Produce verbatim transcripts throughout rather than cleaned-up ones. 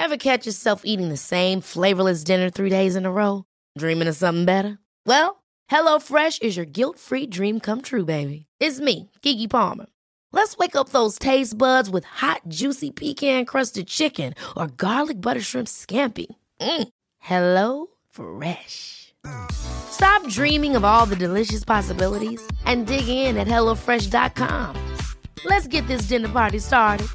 Ever catch yourself eating the same flavorless dinner three days in a row? Dreaming of something better? Well, HelloFresh is your guilt-free dream come true, baby. It's me, Keke Palmer. Let's wake up those taste buds with hot, juicy pecan-crusted chicken or garlic butter shrimp scampi. Mm. Hello Fresh. Stop dreaming of all the delicious possibilities and dig in at hello fresh dot com. Let's get this dinner party started.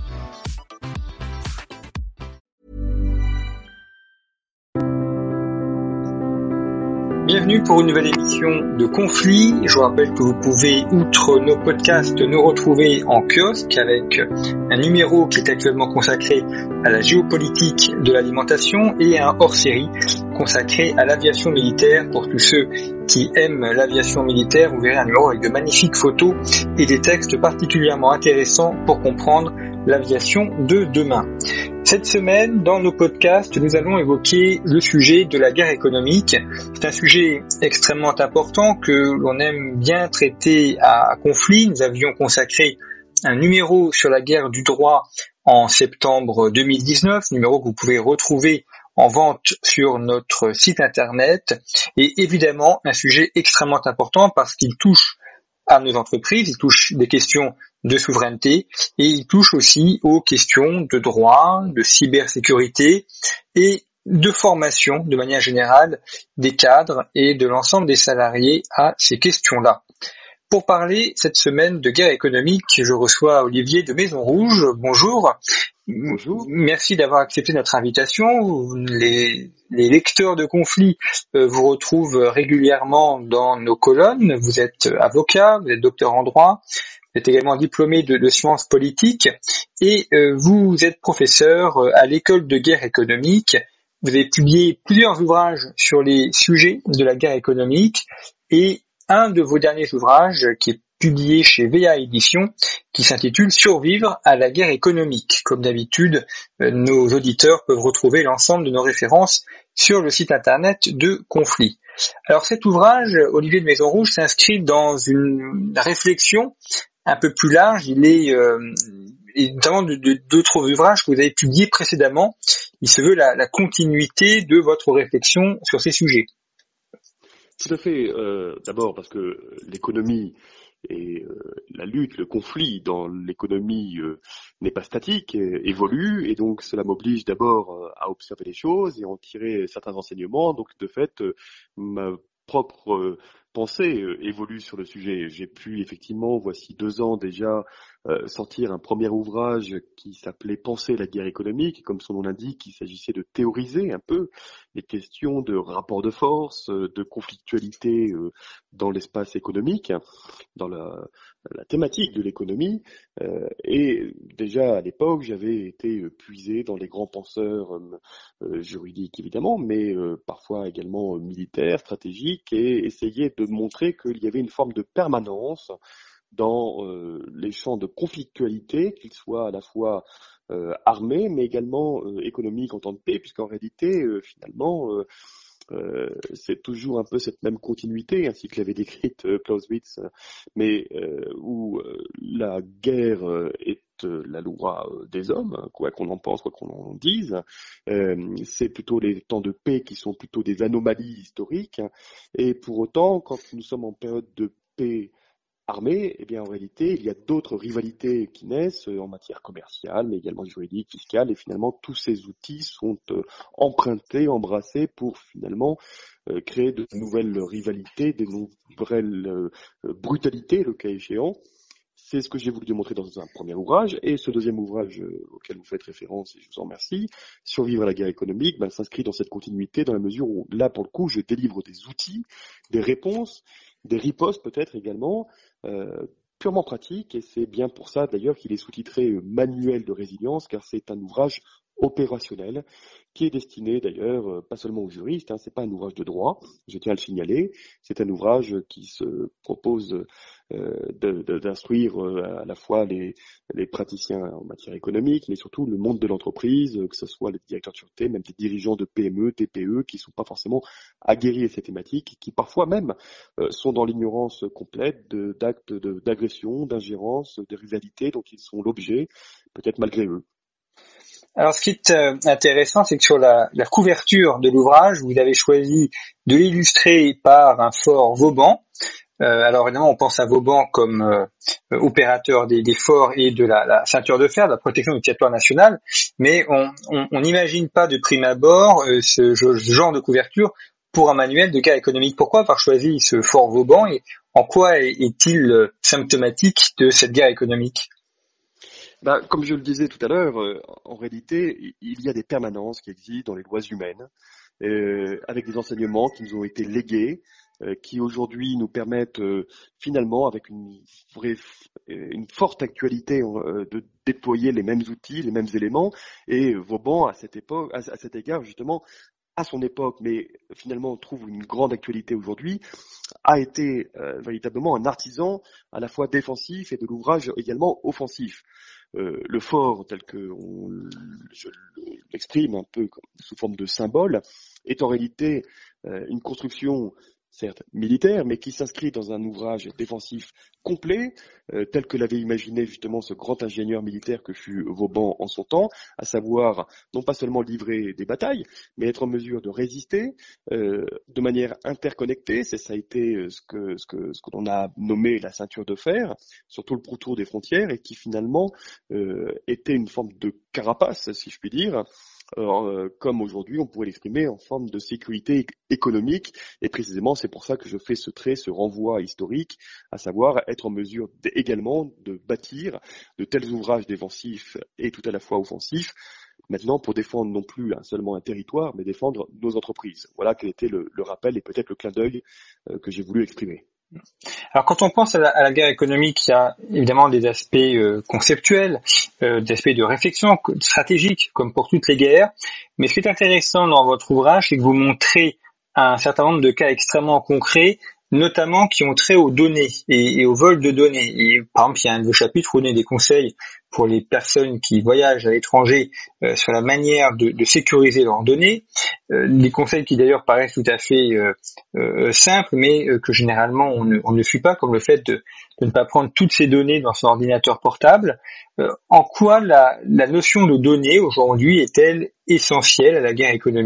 Bienvenue pour une nouvelle émission de Conflit. Je vous rappelle que vous pouvez, outre nos podcasts, nous retrouver en kiosque avec un numéro qui est actuellement consacré à la géopolitique de l'alimentation et un hors-série consacré à l'aviation militaire. Pour tous ceux qui aiment l'aviation militaire, vous verrez un numéro avec de magnifiques photos et des textes particulièrement intéressants pour comprendre l'aviation de demain. Cette semaine, dans nos podcasts, nous allons évoquer le sujet de la guerre économique. C'est un sujet extrêmement important que l'on aime bien traiter à Conflit. Nous avions consacré un numéro sur la guerre du droit en septembre deux mille dix-neuf, numéro que vous pouvez retrouver en vente sur notre site internet. Et évidemment, un sujet extrêmement important parce qu'il touche à nos entreprises, il touche des questions de souveraineté et il touche aussi aux questions de droit, de cybersécurité et de formation de manière générale des cadres et de l'ensemble des salariés à ces questions-là. Pour parler cette semaine de guerre économique, je reçois Olivier de Maison Rouge. Bonjour. Bonjour. Merci d'avoir accepté notre invitation. Les, les lecteurs de Conflit euh, vous retrouvent régulièrement dans nos colonnes. Vous êtes avocat, vous êtes docteur en droit, vous êtes également diplômé de, de sciences politiques et euh, vous êtes professeur à l'école de guerre économique. Vous avez publié plusieurs ouvrages sur les sujets de la guerre économique et un de vos derniers ouvrages qui est publié chez V A Éditions, qui s'intitule « Survivre à la guerre économique ». Comme d'habitude, nos auditeurs peuvent retrouver l'ensemble de nos références sur le site internet de Conflit. Alors cet ouvrage, Olivier de Maison Rouge, s'inscrit dans une réflexion un peu plus large. Il est euh, et notamment de, de, d'autres ouvrages que vous avez publiés précédemment. Il se veut la, la continuité de votre réflexion sur ces sujets. Tout à fait. Euh, d'abord parce que l'économie et euh, la lutte, le conflit dans l'économie euh, n'est pas statique, euh, évolue, et donc cela m'oblige d'abord euh, à observer les choses et en tirer certains enseignements. Donc de fait, euh, ma propre euh, pensée euh, évolue sur le sujet. J'ai pu effectivement, voici deux ans déjà, euh, sortir un premier ouvrage qui s'appelait Penser la guerre économique. Comme son nom l'indique, il s'agissait de théoriser un peu les questions de rapport de force, de conflictualité euh, dans l'espace économique, dans la, la thématique de l'économie. Euh, et déjà à l'époque, j'avais été puisé dans les grands penseurs euh, juridiques évidemment, mais euh, parfois également militaires, stratégiques, et essayer de montrer qu'il y avait une forme de permanence dans euh, les champs de conflictualité, qu'ils soient à la fois euh, armés, mais également euh, économiques en temps de paix, puisqu'en réalité, euh, finalement, euh, euh, c'est toujours un peu cette même continuité, ainsi que l'avait décrite euh, Clausewitz, mais euh, où euh, la guerre euh, est euh, la loi euh, des hommes, quoi qu'on en pense, quoi qu'on en dise. Euh, c'est plutôt les temps de paix qui sont plutôt des anomalies historiques, et pour autant, quand nous sommes en période de paix armée, eh bien en réalité, il y a d'autres rivalités qui naissent en matière commerciale, mais également juridique, fiscale, et finalement tous ces outils sont euh, empruntés, embrassés pour finalement euh, créer de nouvelles rivalités, de nouvelles euh, brutalités, le cas échéant. C'est ce que j'ai voulu démontrer dans un premier ouvrage, et ce deuxième ouvrage euh, auquel vous faites référence, et je vous en remercie, Survivre à la guerre économique, ben, s'inscrit dans cette continuité, dans la mesure où, là, pour le coup, je délivre des outils, des réponses, des ripostes peut-être également, euh, purement pratiques, et c'est bien pour ça d'ailleurs qu'il est sous-titré euh, Manuel de résilience, car c'est un ouvrage opérationnel qui est destiné d'ailleurs euh, pas seulement aux juristes, hein, c'est pas un ouvrage de droit, je tiens à le signaler, c'est un ouvrage qui se propose euh, de, de, d'instruire euh, à la fois les, les praticiens en matière économique, mais surtout le monde de l'entreprise, que ce soit les directeurs de sûreté, même des dirigeants de P M E, T P E, qui sont pas forcément aguerris à ces thématiques, qui parfois même euh, sont dans l'ignorance complète de, d'actes de, d'agression, d'ingérence, de rivalité dont ils sont l'objet, peut-être malgré eux. Alors, ce qui est euh, intéressant, c'est que sur la, la couverture de l'ouvrage, vous avez choisi de l'illustrer par un fort Vauban. Euh, alors évidemment, on pense à Vauban comme euh, opérateur des, des forts et de la, la ceinture de fer, de la protection du territoire national, mais on n'imagine pas de prime abord euh, ce, ce genre de couverture pour un manuel de guerre économique. Pourquoi avoir choisi ce fort Vauban et en quoi est-il symptomatique de cette guerre économique ? Ben, comme je le disais tout à l'heure, euh, en réalité, il y a des permanences qui existent dans les lois humaines, euh, avec des enseignements qui nous ont été légués, euh, qui aujourd'hui nous permettent euh, finalement, avec une, vraie, une forte actualité, euh, de déployer les mêmes outils, les mêmes éléments. Et Vauban, à cette époque, à, à cet égard, justement, à son époque, mais finalement trouve une grande actualité aujourd'hui, a été euh, véritablement un artisan à la fois défensif et de l'ouvrage également offensif. Euh, le fort, tel que on, je l'exprime un peu sous forme de symbole, est en réalité euh, une construction certes militaire, mais qui s'inscrit dans un ouvrage défensif complet, euh, tel que l'avait imaginé justement ce grand ingénieur militaire que fut Vauban en son temps, à savoir non pas seulement livrer des batailles, mais être en mesure de résister euh, de manière interconnectée. C'est ça a été ce que ce que ce que l'on a nommé la ceinture de fer, sur tout le pourtour des frontières, et qui finalement euh, était une forme de carapace, si je puis dire. Euh, comme aujourd'hui on pourrait l'exprimer en forme de sécurité économique, et précisément c'est pour ça que je fais ce trait, ce renvoi historique, à savoir être en mesure également de bâtir de tels ouvrages défensifs et tout à la fois offensifs, maintenant pour défendre non plus hein, seulement un territoire, mais défendre nos entreprises. Voilà quel était le, le rappel et peut-être le clin d'œil euh, que j'ai voulu exprimer. Alors quand on pense à la, à la guerre économique, il y a évidemment des aspects euh, conceptuels, euh, des aspects de réflexion stratégique, comme pour toutes les guerres. Mais ce qui est intéressant dans votre ouvrage, c'est que vous montrez un certain nombre de cas extrêmement concrets, notamment qui ont trait aux données et, et au vol de données. Et, par exemple, il y a un de vos chapitres où vous donnez des conseils pour les personnes qui voyagent à l'étranger euh, sur la manière de, de sécuriser leurs données. Euh, des conseils qui d'ailleurs paraissent tout à fait euh, euh, simples, mais euh, que généralement on ne, on ne suit pas, comme le fait de, de ne pas prendre toutes ces données dans son ordinateur portable. Euh, en quoi la, la notion de données aujourd'hui est-elle essentielle à la guerre économique ?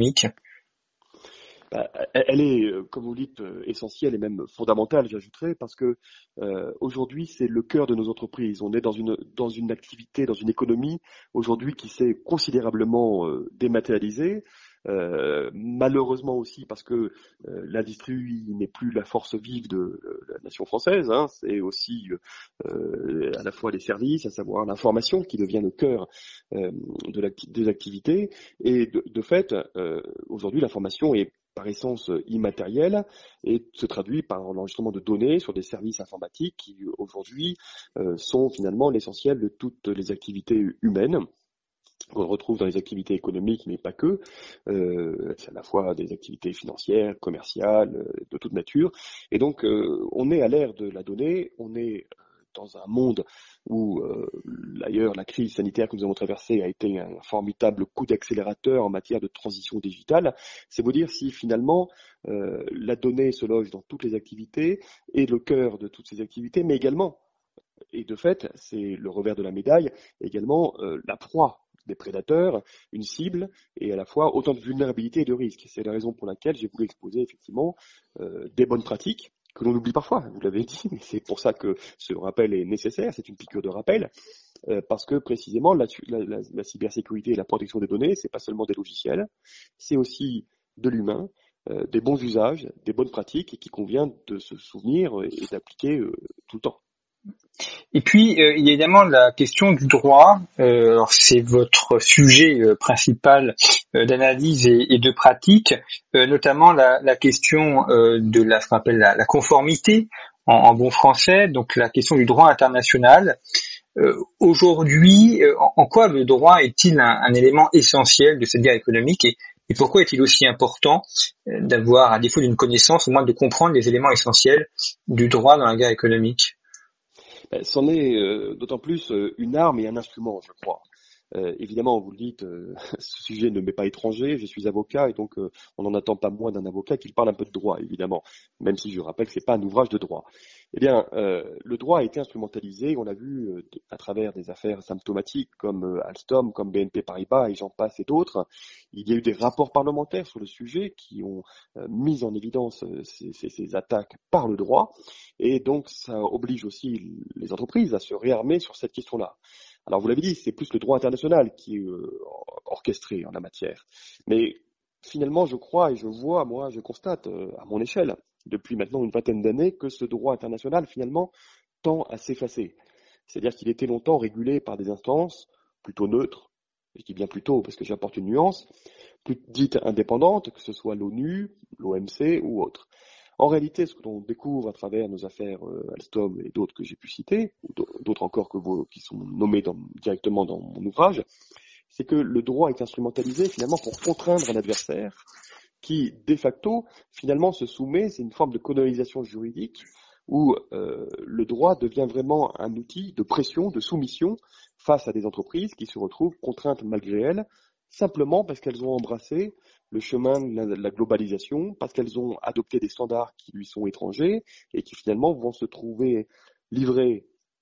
Elle est, comme vous dites, essentielle et même fondamentale, j'ajouterais, parce que euh, aujourd'hui, c'est le cœur de nos entreprises. On est dans une dans une activité, dans une économie aujourd'hui qui s'est considérablement euh, dématérialisée. Euh, malheureusement aussi parce que euh, l'industrie n'est plus la force vive de, de la nation française, hein, c'est aussi euh, à la fois les services, à savoir l'information qui devient le cœur euh, de l'acti- des activités, et de, de fait, euh, aujourd'hui l'information est par essence immatérielle et se traduit par l'enregistrement de données sur des services informatiques qui aujourd'hui euh, sont finalement l'essentiel de toutes les activités humaines. On retrouve dans les activités économiques, mais pas que. Euh, c'est à la fois des activités financières, commerciales, euh, de toute nature. Et donc, euh, on est à l'ère de la donnée, on est dans un monde où, euh, d'ailleurs, la crise sanitaire que nous avons traversée a été un formidable coup d'accélérateur en matière de transition digitale. C'est vous dire si, finalement, euh, la donnée se loge dans toutes les activités, est le cœur de toutes ces activités, mais également, et de fait, c'est le revers de la médaille, également euh, la proie des prédateurs, une cible, et à la fois autant de vulnérabilité et de risques. C'est la raison pour laquelle j'ai voulu exposer effectivement euh, des bonnes pratiques que l'on oublie parfois, vous l'avez dit, mais c'est pour ça que ce rappel est nécessaire, c'est une piqûre de rappel, euh, parce que précisément la, la, la, la cybersécurité et la protection des données, c'est pas seulement des logiciels, c'est aussi de l'humain, euh, des bons usages, des bonnes pratiques, et qui convient de se souvenir et d'appliquer euh, tout le temps. Et puis, euh, il y a évidemment la question du droit. Euh, alors, c'est votre sujet euh, principal euh, d'analyse et, et de pratique, euh, notamment la, la question euh, de la, ce qu'on appelle la, la conformité en, en bon français, donc la question du droit international. Euh, aujourd'hui, euh, en, en quoi le droit est-il un, un élément essentiel de cette guerre économique et, et pourquoi est-il aussi important euh, d'avoir, à défaut d'une connaissance, au moins de comprendre les éléments essentiels du droit dans la guerre économique ? C'en est euh, d'autant plus euh, une arme et un instrument, je crois. Euh, évidemment, vous le dites, euh, ce sujet ne m'est pas étranger, je suis avocat et donc euh, on n'en attend pas moins d'un avocat qu'il parle un peu de droit, évidemment, même si je rappelle que c'est pas un ouvrage de droit. Eh bien, euh, le droit a été instrumentalisé, on l'a vu euh, à travers des affaires symptomatiques comme euh, Alstom, comme B N P Paribas et j'en passe et d'autres. Il y a eu des rapports parlementaires sur le sujet qui ont euh, mis en évidence euh, ces, ces, ces attaques par le droit et donc ça oblige aussi les entreprises à se réarmer sur cette question-là. Alors vous l'avez dit, c'est plus le droit international qui est euh, orchestré en la matière. Mais finalement, je crois et je vois, moi, je constate euh, à mon échelle, depuis maintenant une vingtaine d'années, que ce droit international, finalement, tend à s'effacer. C'est-à-dire qu'il était longtemps régulé par des instances plutôt neutres, je dis bien plutôt parce que j'apporte une nuance, plus dites indépendantes, que ce soit l'ONU, l'O M C ou autres. En réalité, ce que l'on découvre à travers nos affaires euh, Alstom et d'autres que j'ai pu citer, ou d'autres encore que vous, qui sont nommés dans, directement dans mon ouvrage, c'est que le droit est instrumentalisé finalement pour contraindre un adversaire qui, de facto, finalement se soumet, c'est une forme de colonisation juridique où euh, le droit devient vraiment un outil de pression, de soumission face à des entreprises qui se retrouvent contraintes malgré elles, simplement parce qu'elles ont embrassé le chemin de la, de la globalisation, parce qu'elles ont adopté des standards qui lui sont étrangers et qui finalement vont se trouver livrées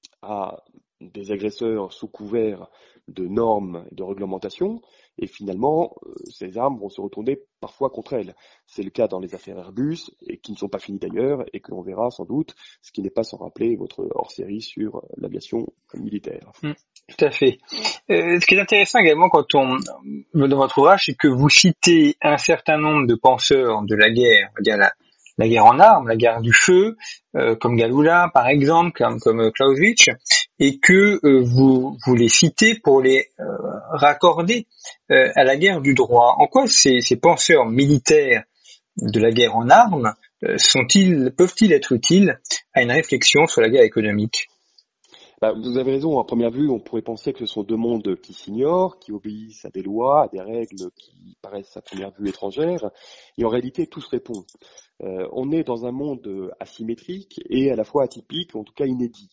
à des agresseurs sous couvert de normes et de réglementations, et finalement, euh, ces armes vont se retourner parfois contre elles. C'est le cas dans les affaires Airbus, et qui ne sont pas finies d'ailleurs, et que l'on verra sans doute, ce qui n'est pas sans rappeler votre hors-série sur l'aviation militaire. Mmh, tout à fait. Euh, ce qui est intéressant également quand on dans votre ouvrage, c'est que vous citez un certain nombre de penseurs de la guerre, on va dire la la guerre en armes, la guerre du feu, euh, comme Galula par exemple, comme, comme Clausewitz, et que euh, vous, vous les citez pour les euh, raccorder euh, à la guerre du droit. En quoi ces, ces penseurs militaires de la guerre en armes euh, sont-ils, peuvent-ils être utiles à une réflexion sur la guerre économique ? Bah, vous avez raison, à première vue, on pourrait penser que ce sont deux mondes qui s'ignorent, qui obéissent à des lois, à des règles qui paraissent à première vue étrangères, et en réalité tout se répond. Euh, on est dans un monde asymétrique et à la fois atypique, en tout cas inédit,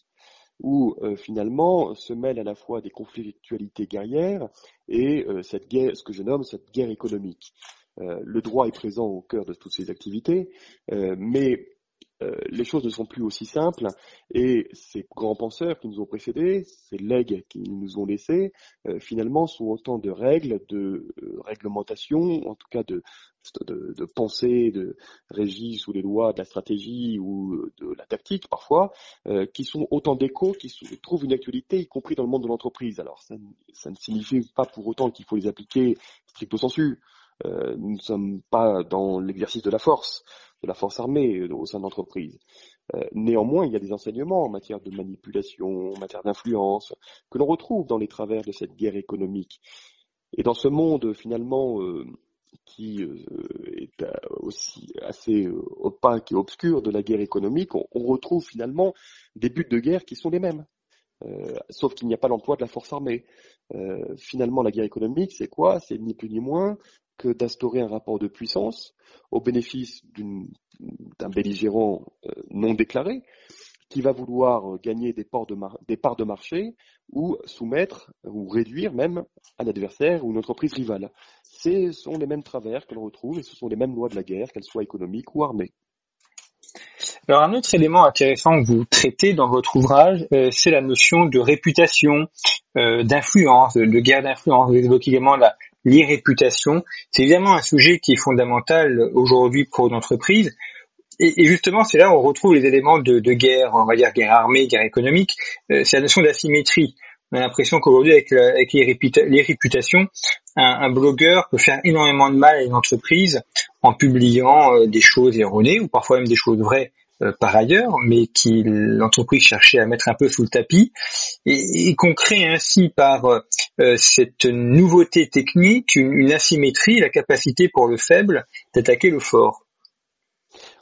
où euh, finalement se mêlent à la fois des conflictualités guerrières et euh, cette guerre, ce que je nomme cette guerre économique. Euh, le droit est présent au cœur de toutes ces activités, euh, mais Euh, les choses ne sont plus aussi simples et ces grands penseurs qui nous ont précédés, ces legs qu'ils nous ont laissés, euh, finalement sont autant de règles, de euh, réglementations, en tout cas de, de, de pensées, de régies sous les lois de la stratégie ou de la tactique parfois, euh, qui sont autant d'échos qui sont, trouvent une actualité, y compris dans le monde de l'entreprise. Alors ça, ça ne signifie pas pour autant qu'il faut les appliquer stricto sensu. Euh, nous ne sommes pas dans l'exercice de la force, de la force armée au sein de l'entreprise. Euh, néanmoins, il y a des enseignements en matière de manipulation, en matière d'influence, que l'on retrouve dans les travers de cette guerre économique. Et dans ce monde, finalement, euh, qui euh, est aussi assez euh, opaque et obscur de la guerre économique, on, on retrouve finalement des buts de guerre qui sont les mêmes. Euh, sauf qu'il n'y a pas l'emploi de la force armée. Euh, finalement, la guerre économique, c'est quoi ? C'est ni plus ni moins que d'instaurer un rapport de puissance au bénéfice d'une, d'un belligérant euh, non déclaré qui va vouloir gagner des, parts de mar- des parts de marché ou soumettre ou réduire même un adversaire ou une entreprise rivale. Ce sont les mêmes travers que l'on retrouve et ce sont les mêmes lois de la guerre, qu'elles soient économiques ou armées. Alors un autre élément intéressant que vous traitez dans votre ouvrage, euh, c'est la notion de réputation, euh, d'influence, de, de guerre d'influence. Vous évoquez également la l'irréputation. C'est évidemment un sujet qui est fondamental aujourd'hui pour une entreprise. Et, et justement, c'est là où on retrouve les éléments de, de guerre, on va dire guerre armée, guerre économique. Euh, c'est la notion d'asymétrie. On a l'impression qu'aujourd'hui, avec, la, avec les, réputa- les réputations, un, un blogueur peut faire énormément de mal à une entreprise en publiant euh, des choses erronées ou parfois même des choses vraies euh, par ailleurs, mais qui l'entreprise cherchait à mettre un peu sous le tapis, et, et qu'on crée ainsi par euh, cette nouveauté technique une, une asymétrie, la capacité pour le faible d'attaquer le fort.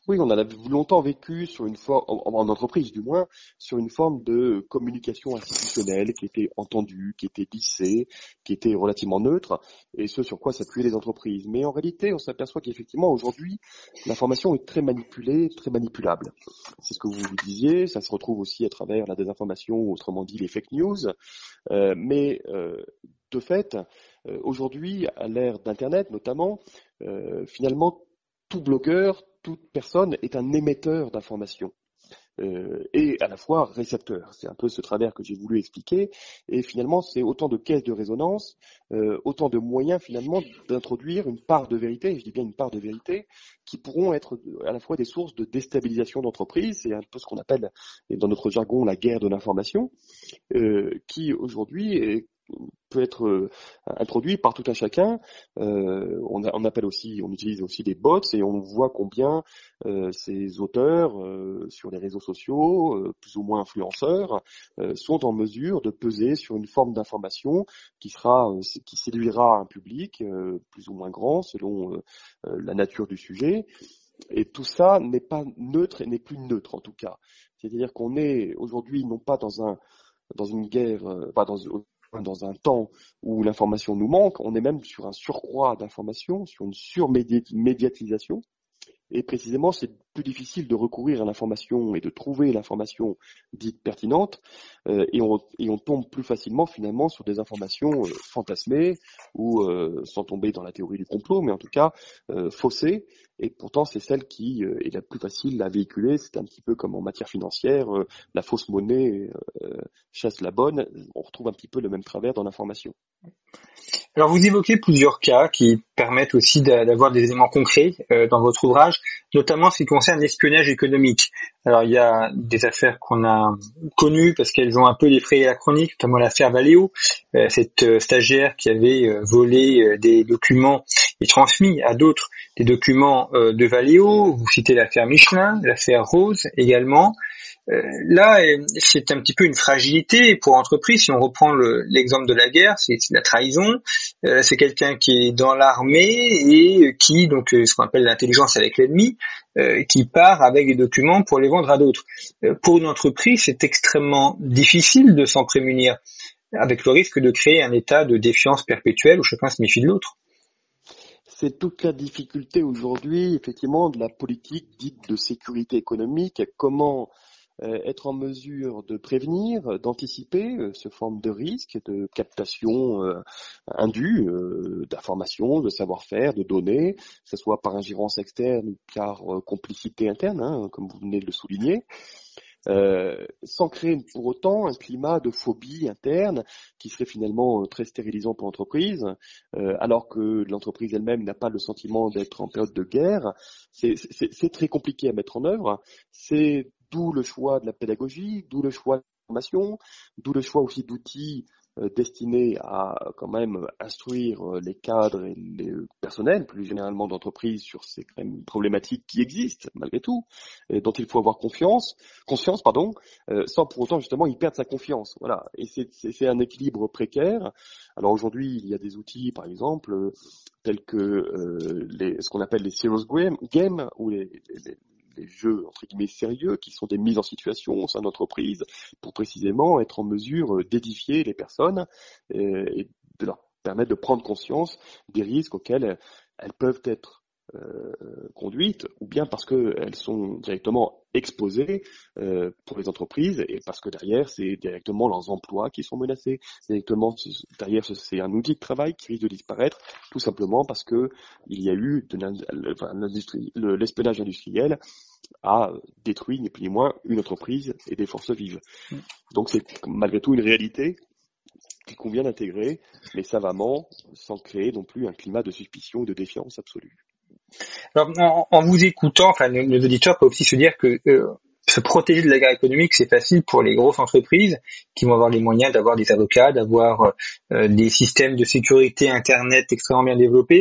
Oui, on a longtemps vécu sur une forme, en, en entreprise du moins, sur une forme de communication institutionnelle qui était entendue, qui était lissée, qui était relativement neutre, et ce sur quoi s'appuyaient les entreprises. Mais en réalité, on s'aperçoit qu'effectivement, aujourd'hui, l'information est très manipulée, très manipulable. C'est ce que vous disiez, ça se retrouve aussi à travers la désinformation, autrement dit les fake news. Euh, mais euh, de fait, euh, aujourd'hui, à l'ère d'Internet notamment, euh, finalement, tout blogueur, toute personne est un émetteur d'informations. Euh, et à la fois récepteur. C'est un peu ce travers que j'ai voulu expliquer. Et finalement, c'est autant de caisses de résonance, euh, autant de moyens finalement d'introduire une part de vérité, et je dis bien une part de vérité, qui pourront être à la fois des sources de déstabilisation d'entreprise. C'est un peu ce qu'on appelle, dans notre jargon, la guerre de l'information, euh, qui aujourd'hui est peut être euh, introduit par tout un chacun. Euh, on, a, on appelle aussi, on utilise aussi des bots et on voit combien euh, ces auteurs euh, sur les réseaux sociaux, euh, plus ou moins influenceurs, euh, sont en mesure de peser sur une forme d'information qui sera, euh, qui séduira un public euh, plus ou moins grand selon euh, euh, la nature du sujet. Et tout ça n'est pas neutre et n'est plus neutre en tout cas. C'est-à-dire qu'on est aujourd'hui non pas dans un dans une guerre, euh, pas dans dans un temps où l'information nous manque, on est même sur un surcroît d'informations, sur une surmédiatisation. Et précisément, c'est plus difficile de recourir à l'information et de trouver l'information dite pertinente, euh, et, on, et on tombe plus facilement finalement sur des informations euh, fantasmées ou euh, sans tomber dans la théorie du complot, mais en tout cas euh, faussées. Et pourtant, c'est celle qui euh, est la plus facile à véhiculer. C'est un petit peu comme en matière financière, euh, la fausse monnaie euh, chasse la bonne. On retrouve un petit peu le même travers dans l'information. Alors vous évoquez plusieurs cas qui permettent aussi d'avoir des éléments concrets euh, dans votre ouvrage, notamment ce qui concerne l'espionnage économique. Alors il y a des affaires qu'on a connues parce qu'elles ont un peu défrayé la chronique, notamment l'affaire Valeo, euh, cette euh, stagiaire qui avait euh, volé euh, des documents et transmis à d'autres des documents euh, de Valeo. Vous citez l'affaire Michelin, l'affaire Rose également. Euh, là, c'est un petit peu une fragilité pour l'entreprise. Si on reprend le, l'exemple de la guerre, c'est, c'est la trahison. Euh, c'est quelqu'un qui est dans l'armée et qui, donc, ce qu'on appelle l'intelligence avec l'ennemi, euh, qui part avec des documents pour les vendre à d'autres. Euh, pour une entreprise, c'est extrêmement difficile de s'en prémunir, avec le risque de créer un état de défiance perpétuelle où chacun se méfie de l'autre. C'est toute la difficulté aujourd'hui, effectivement, de la politique dite de sécurité économique. Comment être en mesure de prévenir, d'anticiper euh, ce forme de risque, de captation euh, indue euh, d'informations, de savoir-faire, de données, que ce soit par ingérence externe ou par euh, complicité interne, hein, comme vous venez de le souligner, euh, sans créer pour autant un climat de phobie interne qui serait finalement euh, très stérilisant pour l'entreprise, euh, alors que l'entreprise elle-même n'a pas le sentiment d'être en période de guerre. C'est, c'est, c'est très compliqué à mettre en œuvre. C'est D'où le choix de la pédagogie, d'où le choix de la formation, d'où le choix aussi d'outils euh, destinés à quand même instruire euh, les cadres et les personnels, plus généralement d'entreprise, sur ces quand même problématiques qui existent malgré tout, et dont il faut avoir confiance, conscience, pardon, euh, sans pour autant justement y perdre sa confiance. Voilà, et c'est, c'est, c'est un équilibre précaire. Alors aujourd'hui, il y a des outils, par exemple, euh, tels que euh, les, ce qu'on appelle les serious games, ou les, les les jeux entre guillemets sérieux qui sont des mises en situation au sein d'entreprise pour précisément être en mesure d'édifier les personnes et de leur permettre de prendre conscience des risques auxquels elles peuvent être euh, conduites, ou bien parce qu'elles sont directement exposées euh, pour les entreprises et parce que derrière c'est directement leurs emplois qui sont menacés, directement derrière c'est un outil de travail qui risque de disparaître tout simplement parce que il y a eu de l'industrie, le, l'espionnage industriel a détruit ni plus ni moins une entreprise et des forces vives. Donc c'est malgré tout une réalité qu'il convient d'intégrer, mais savamment, sans créer non plus un climat de suspicion et de défiance absolue. Alors, en, en vous écoutant, enfin, nos, nos auditeurs peuvent aussi se dire que euh, se protéger de la guerre économique, c'est facile pour les grosses entreprises qui vont avoir les moyens d'avoir des avocats, d'avoir euh, des systèmes de sécurité Internet extrêmement bien développés.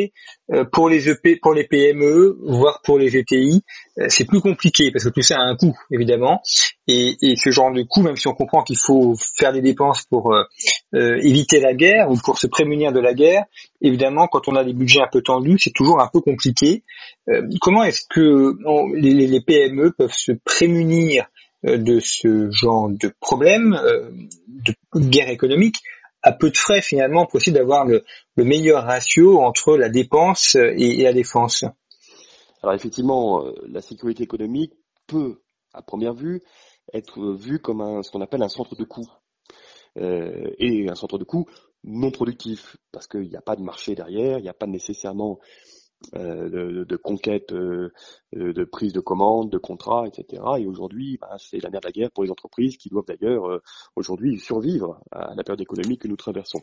Euh, pour les E P, pour les P M E, voire pour les E T I, euh, c'est plus compliqué parce que tout ça a un coût évidemment. Et, et ce genre de coût, même si on comprend qu'il faut faire des dépenses pour euh, euh, éviter la guerre ou pour se prémunir de la guerre, évidemment, quand on a des budgets un peu tendus, c'est toujours un peu compliqué. Euh, comment est-ce que on, les, les P M E peuvent se prémunir euh, de ce genre de problème, euh, de guerre économique, à peu de frais finalement, pour essayer d'avoir le, le meilleur ratio entre la dépense et, et la défense? Alors effectivement, euh, la sécurité économique peut, à première vue, être vue comme un, ce qu'on appelle un centre de coût. Euh, et un centre de coût non productif, parce qu'il n'y a pas de marché derrière, il n'y a pas nécessairement euh, de, de conquête, euh, de prise de commande, de contrat, et cetera. Et aujourd'hui, bah, c'est la merde de la guerre pour les entreprises qui doivent d'ailleurs euh, aujourd'hui survivre à la période économique que nous traversons.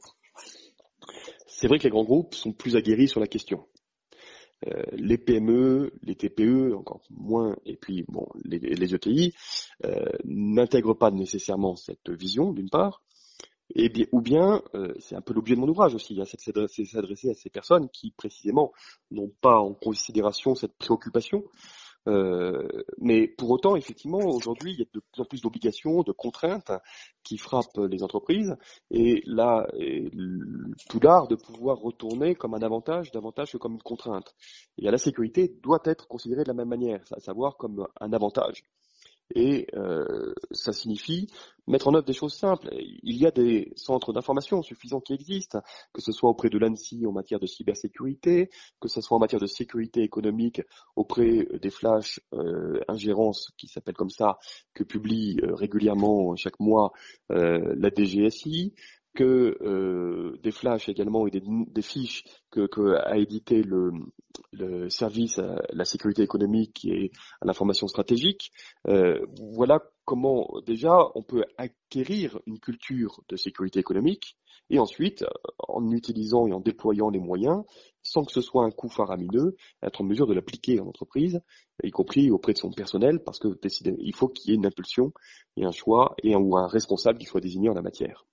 C'est vrai que les grands groupes sont plus aguerris sur la question. Euh, les P M E, les T P E encore moins, et puis bon, les, les E T I euh, n'intègrent pas nécessairement cette vision d'une part, et bien, ou bien euh, c'est un peu l'objet de mon ouvrage aussi, hein, c'est de s'adresser à ces personnes qui précisément n'ont pas en considération cette préoccupation. Euh, mais pour autant, effectivement, aujourd'hui, il y a de plus en plus d'obligations, de contraintes qui frappent les entreprises, et là, est tout l'art de pouvoir retourner comme un avantage, davantage que comme une contrainte. Et la sécurité doit être considérée de la même manière, à savoir comme un avantage. Et euh, ça signifie mettre en œuvre des choses simples. Il y a des centres d'information suffisants qui existent, que ce soit auprès de l'ANSSI en matière de cybersécurité, que ce soit en matière de sécurité économique auprès des flash euh, ingérences, qui s'appellent comme ça, que publie euh, régulièrement chaque mois euh, la D G S I, que euh, des flashs également et des, des fiches que, que a édité le, le service à la sécurité économique qui est à l'information stratégique. Euh, voilà comment déjà on peut acquérir une culture de sécurité économique et ensuite, en utilisant et en déployant les moyens, sans que ce soit un coût faramineux, être en mesure de l'appliquer en entreprise, y compris auprès de son personnel, parce que décider, il faut qu'il y ait une impulsion et un choix et un, ou un responsable qui soit désigné en la matière.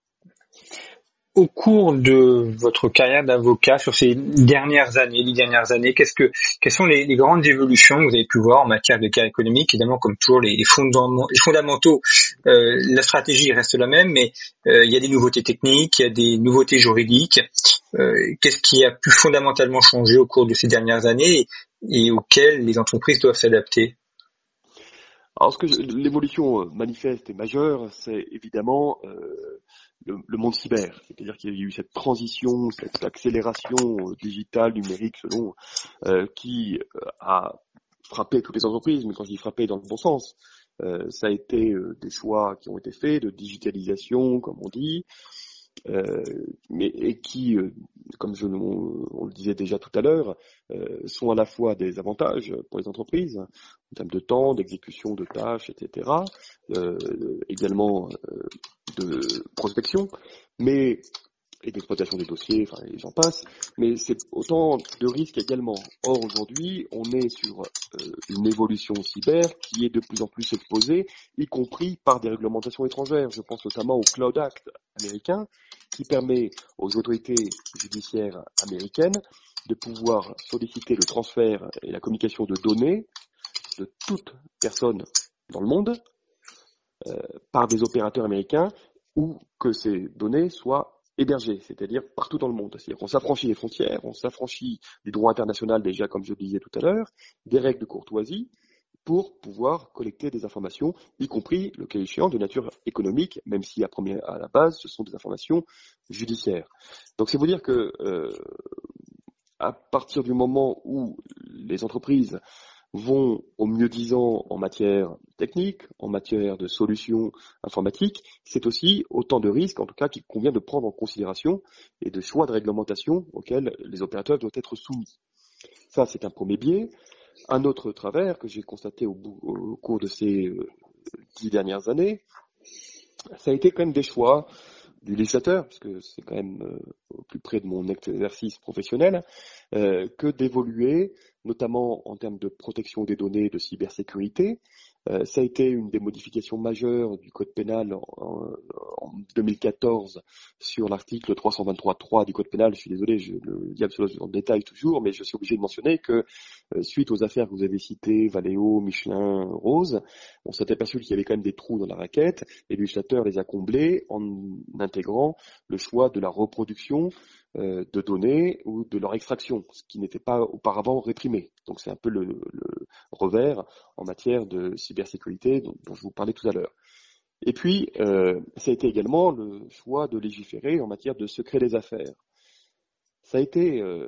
Au cours de votre carrière d'avocat sur ces dernières années, les dernières années, qu'est-ce que, quelles sont les, les grandes évolutions que vous avez pu voir en matière de guerre économique? Évidemment, comme toujours, les, les, fondaments, les fondamentaux, euh, la stratégie reste la même, mais euh, il y a des nouveautés techniques, il y a des nouveautés juridiques. Euh, qu'est-ce qui a pu fondamentalement changer au cours de ces dernières années et, et auxquelles les entreprises doivent s'adapter? Alors, ce que je, l'évolution manifeste et majeure, c'est évidemment euh, le, le monde cyber. C'est-à-dire qu'il y a eu cette transition, cette accélération digitale, numérique, selon, euh, qui a frappé toutes les entreprises, mais quand je dis frappé dans le bon sens, euh, ça a été euh, des choix qui ont été faits de digitalisation, comme on dit, euh, mais et qui, euh, comme je, on, on le disait déjà tout à l'heure, euh, sont à la fois des avantages pour les entreprises en termes de temps, d'exécution de tâches, et cetera, euh, également euh, de prospection, mais et d'exploitation des dossiers, enfin, et j'en passe, mais c'est autant de risques également. Or, aujourd'hui, on est sur euh, une évolution cyber qui est de plus en plus exposée, y compris par des réglementations étrangères. Je pense notamment au Cloud Act américain, qui permet aux autorités judiciaires américaines de pouvoir solliciter le transfert et la communication de données de toute personne dans le monde euh, par des opérateurs américains, ou que ces données soient hébergé, c'est-à-dire partout dans le monde. C'est-à-dire qu'on s'affranchit des frontières, on s'affranchit du droit international déjà, comme je le disais tout à l'heure, des règles de courtoisie, pour pouvoir collecter des informations, y compris, le cas échéant, de nature économique, même si à, première, à la base, ce sont des informations judiciaires. Donc c'est vous dire que euh, à partir du moment où les entreprises vont au mieux disant en matière technique, en matière de solutions informatiques, c'est aussi autant de risques, en tout cas, qu'il convient de prendre en considération et de choix de réglementation auxquels les opérateurs doivent être soumis. Ça, c'est un premier biais. Un autre travers que j'ai constaté au, bout, au cours de ces euh, dix dernières années, ça a été quand même des choix du législateur, parce que c'est quand même euh, au plus près de mon exercice professionnel, euh, que d'évoluer, notamment en termes de protection des données, de cybersécurité, Euh, ça a été une des modifications majeures du Code pénal en, en, en deux mille quatorze sur l'article trois cent vingt-trois point trois du Code pénal. Je suis désolé, je le dis absolument en détail toujours, mais je suis obligé de mentionner que euh, suite aux affaires que vous avez citées, Valeo, Michelin, Rose, on s'est aperçu qu'il y avait quand même des trous dans la raquette et le législateur les a comblés en intégrant le choix de la reproduction euh, de données ou de leur extraction, ce qui n'était pas auparavant réprimé. Donc c'est un peu le, le revers en matière de cybersécurité dont, dont je vous parlais tout à l'heure. Et puis, euh, ça a été également le choix de légiférer en matière de secret des affaires. Ça a été euh,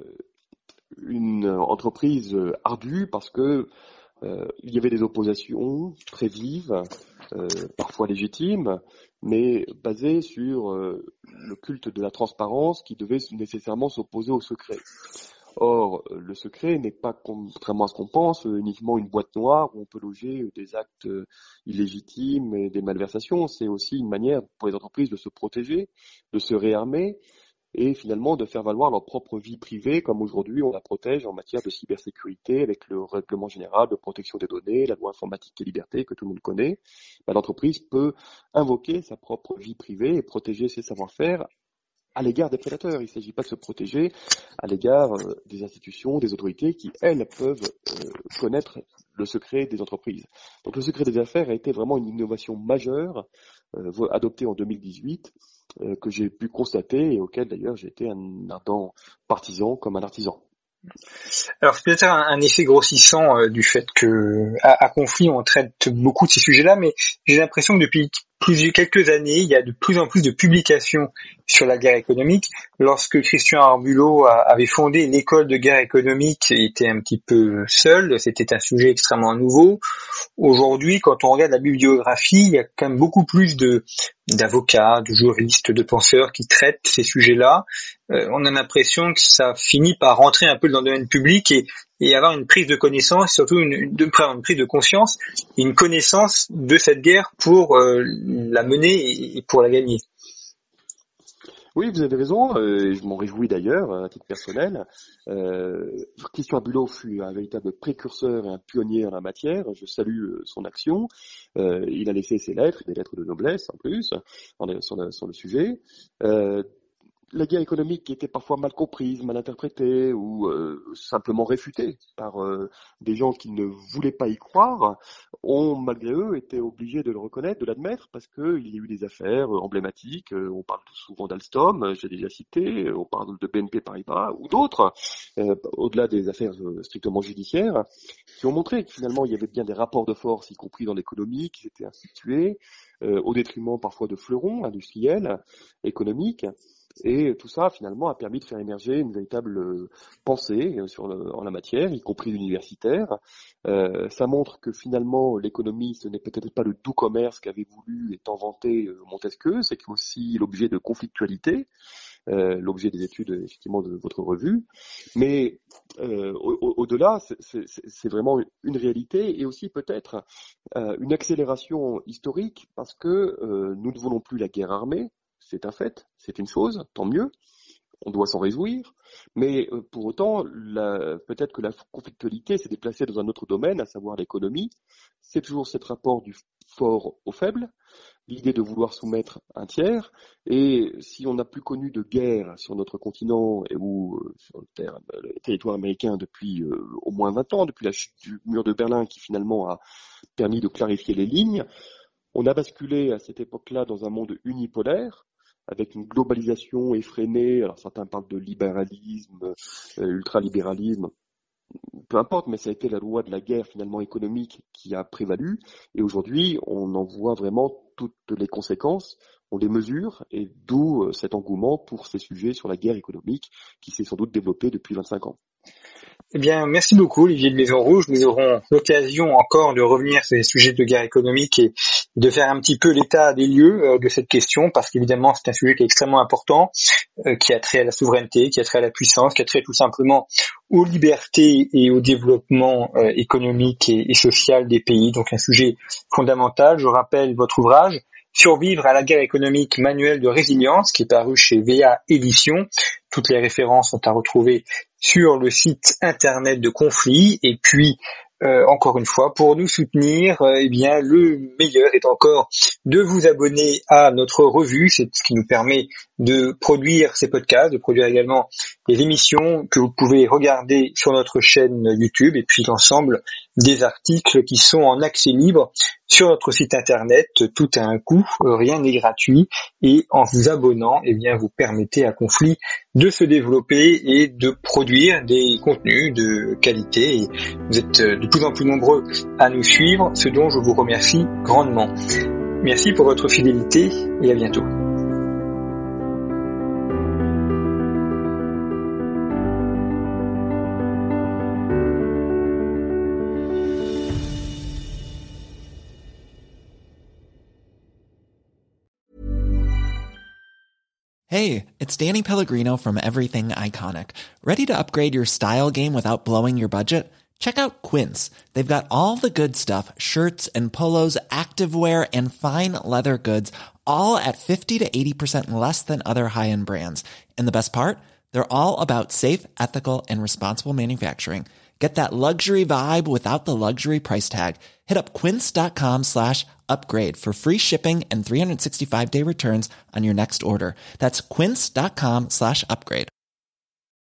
une entreprise ardue parce que euh, il y avait des oppositions très vives, euh, parfois légitimes, mais basées sur euh, le culte de la transparence qui devait nécessairement s'opposer au secret. Or, le secret n'est pas, contrairement à ce qu'on pense, uniquement une boîte noire où on peut loger des actes illégitimes et des malversations. C'est aussi une manière pour les entreprises de se protéger, de se réarmer et finalement de faire valoir leur propre vie privée, comme aujourd'hui on la protège en matière de cybersécurité avec le règlement général de protection des données, la loi informatique et liberté que tout le monde connaît. Ben, l'entreprise peut invoquer sa propre vie privée et protéger ses savoir-faire à l'égard des prédateurs. Il ne s'agit pas de se protéger à l'égard euh, des institutions, des autorités qui, elles, peuvent euh, connaître le secret des entreprises. Donc le secret des affaires a été vraiment une innovation majeure euh, adoptée en deux mille dix-huit euh, que j'ai pu constater et auquel d'ailleurs j'ai été un ardent partisan comme un artisan. Alors c'est peut-être un, un effet grossissant euh, du fait que à, à Conflit on traite beaucoup de ces sujets-là, mais j'ai l'impression que depuis plus, quelques années, il y a de plus en plus de publications sur la guerre économique. Lorsque Christian Arbulot a, avait fondé l'école de guerre économique, il était un petit peu seul, c'était un sujet extrêmement nouveau. Aujourd'hui, quand on regarde la bibliographie, il y a quand même beaucoup plus de d'avocats, de juristes, de penseurs qui traitent ces sujets-là. Euh, on a l'impression que ça finit par rentrer un peu dans le domaine public et, et avoir une prise de connaissance, surtout une, une, une prise de conscience, une connaissance de cette guerre pour euh, la mener et pour la gagner. Oui, vous avez raison, euh, et je m'en réjouis d'ailleurs, à titre personnel. Euh, Christian Arbulot fut un véritable précurseur et un pionnier en la matière, je salue euh, son action. Euh, il a laissé ses lettres, des lettres de noblesse en plus, en, sur, le, sur le sujet. Euh, La guerre économique était parfois mal comprise, mal interprétée ou euh, simplement réfutée par euh, des gens qui ne voulaient pas y croire, ont malgré eux été obligés de le reconnaître, de l'admettre, parce qu'il y a eu des affaires emblématiques. On parle souvent d'Alstom, j'ai déjà cité, on parle de B N P Paribas ou d'autres, euh, au-delà des affaires strictement judiciaires, qui ont montré que finalement il y avait bien des rapports de force, y compris dans l'économie, qui s'étaient institués, euh, au détriment parfois de fleurons industriels, économiques. Et tout ça, finalement, a permis de faire émerger une véritable pensée sur le, en la matière, y compris universitaire. Euh, ça montre que finalement, l'économie, ce n'est peut-être pas le doux commerce qu'avait voulu et tant vanté Montesquieu, c'est aussi l'objet de conflictualité, euh, l'objet des études, effectivement, de votre revue. Mais euh, au, au-delà, c'est, c'est, c'est vraiment une réalité et aussi peut-être euh, une accélération historique parce que euh, nous ne voulons plus la guerre armée. C'est un fait, c'est une chose, tant mieux, on doit s'en réjouir, mais euh, pour autant, la, peut-être que la conflictualité s'est déplacée dans un autre domaine, à savoir l'économie. C'est toujours ce rapport du fort au faible, l'idée de vouloir soumettre un tiers, et si on n'a plus connu de guerre sur notre continent et ou euh, sur le, terre, le territoire américain depuis euh, au moins vingt ans, depuis la chute du mur de Berlin qui finalement a permis de clarifier les lignes, on a basculé à cette époque-là dans un monde unipolaire, avec une globalisation effrénée. Alors certains parlent de libéralisme, euh, ultralibéralisme, peu importe, mais ça a été la loi de la guerre finalement économique qui a prévalu. Et aujourd'hui, on en voit vraiment toutes les conséquences, on les mesure, et d'où cet engouement pour ces sujets sur la guerre économique qui s'est sans doute développé depuis vingt-cinq ans. Eh bien, merci beaucoup Olivier de Maison Rouge. Nous aurons l'occasion encore de revenir sur les sujets de guerre économique et de faire un petit peu l'état des lieux de cette question, parce qu'évidemment c'est un sujet qui est extrêmement important, qui a trait à la souveraineté, qui a trait à la puissance, qui a trait tout simplement aux libertés et au développement économique et social des pays. Donc un sujet fondamental. Je rappelle votre ouvrage Survivre à la guerre économique, manuel de résilience, qui est paru chez V A Éditions. Toutes les références sont à retrouver sur le site internet de Conflit. Et puis, euh, encore une fois, pour nous soutenir, euh, eh bien, le meilleur est encore de vous abonner à notre revue. C'est ce qui nous permet de produire ces podcasts, de produire également les émissions que vous pouvez regarder sur notre chaîne YouTube, et puis l'ensemble des articles qui sont en accès libre sur notre site internet. Tout a un coût, rien n'est gratuit, et en vous abonnant, eh bien, vous permettez à Conflit de se développer et de produire des contenus de qualité. Et vous êtes de plus en plus nombreux à nous suivre, ce dont je vous remercie grandement. Merci pour votre fidélité et à bientôt. Hey, it's Danny Pellegrino from Everything Iconic. Ready to upgrade your style game without blowing your budget? Check out Quince. They've got all the good stuff, shirts and polos, activewear, and fine leather goods, all at fifty to eighty percent less than other high-end brands. And the best part? They're all about safe, ethical, and responsible manufacturing. Get that luxury vibe without the luxury price tag. Hit up quince.com slash upgrade for free shipping and three sixty-five day returns on your next order. That's quince.com slash upgrade.